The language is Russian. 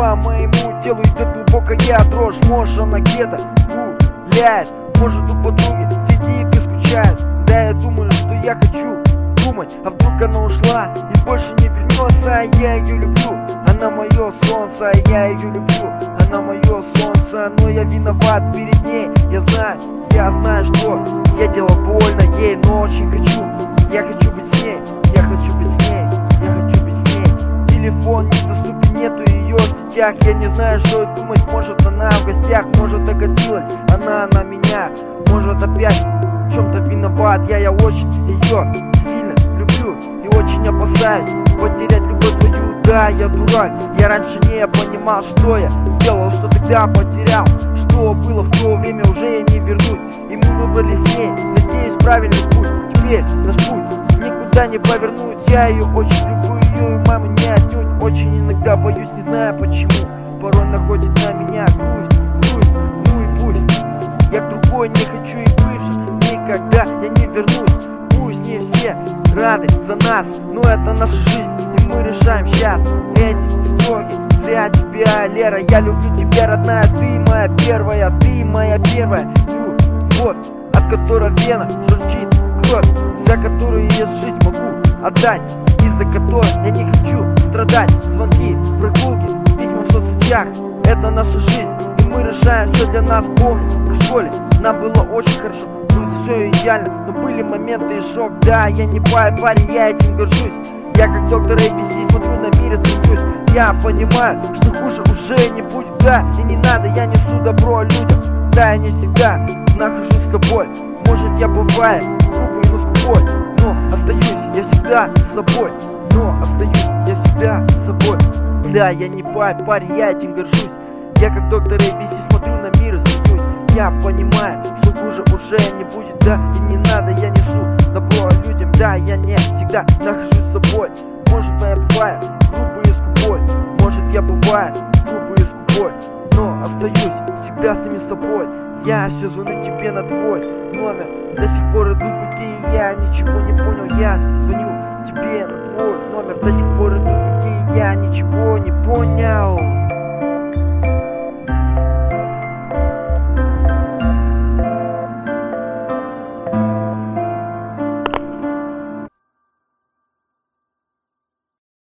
по моему телу идет глубокая дрожь. Может она где-то гуляет, может у подруги сидит и скучает. Да, я думаю, что я хочу думать, а вдруг она ушла и больше не вернется. А я ее люблю, она мое солнце, а я ее люблю, она мое солнце. Но я виноват перед ней, я знаю, что я делал больно ей, но очень хочу, я хочу быть с ней, я хочу быть с ней, я хочу быть с ней. Телефон недоступен, нету ее в сетях, я не знаю, что и думать. Может она в гостях, может огорчилась она на меня, может опять в чем-то виноват. Я очень ее сильно люблю и очень опасаюсь потерять любовь твою. Да, я дурак, я раньше не понимал, что я делал, что тогда потерял. Что было в то время, уже я не вернуть. И мы выбрали с ней, надеюсь, правильный путь. Теперь наш путь никуда не повернуть. Я ее очень люблю, ее и маму не отнюдь. Очень иногда боюсь, не знаю почему. Порой находит на меня грусть, ну и пусть. Я к другой не хочу и бывший, никогда я не вернусь. Пусть не все рады за нас, но это наша жизнь, и мы решаем сейчас эти строки для тебя, Лера. Я люблю тебя, родная, ты моя первая, ты моя первая любовь, от которой вена журчит кровь, за которую я жизнь могу отдать, из-за которой я не хочу страдать. Звонки, прогулки, письма в соцсетях, это наша жизнь, и мы решаем, что для нас. Помню, в школе нам было очень хорошо, все идеально, но были моменты и шок. Да, я не парень, я этим горжусь. Я как доктор ABC смотрю на мир и смеюсь. Я понимаю, что хуже уже не будет. Да, и не надо, я несу добро людям. Да, я не всегда нахожусь с тобой. Может, я бываю грубый, но скупой, но остаюсь я всегда с собой. Но остаюсь я всегда с собой. Да, я не парень, я этим горжусь. Я как доктор ABC смотрю на мир и смеюсь. Я понимаю, что хуже уже не будет. Да, и не надо, я несу добро людям. Да, я не всегда нахожусь с собой. Может, я бываю грубый и скупой, может, я бываю грубый и скупой, но остаюсь всегда самим собой. Я все звоню тебе на твой номер, до сих пор идут пути, и я ничего не понял. Я звоню тебе на твой номер, до сих пор идут пути, и я ничего не понял.